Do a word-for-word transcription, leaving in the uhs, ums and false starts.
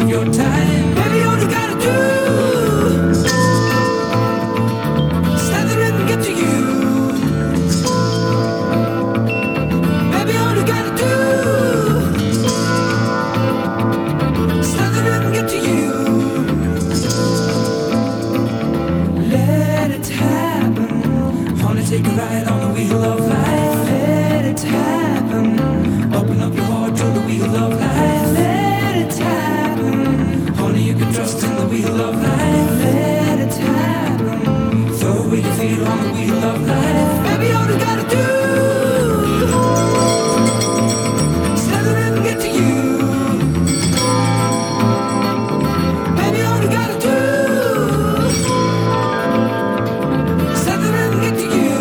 of your time. Baby, all you gotta do is let the rhythm get to you. Baby, all you gotta do is let the rhythm get to you. Let it happen. Wanna take a ride on the wheel of life. Let it happen. Open up your heart to the wheel of life. Let it happen. Honey, you can trust in the wheel of life. Let it happen. Throw away your fear on the wheel of life. Baby, all you gotta do is let the rhythm get to you. Baby, all you gotta do is let the rhythm get to you.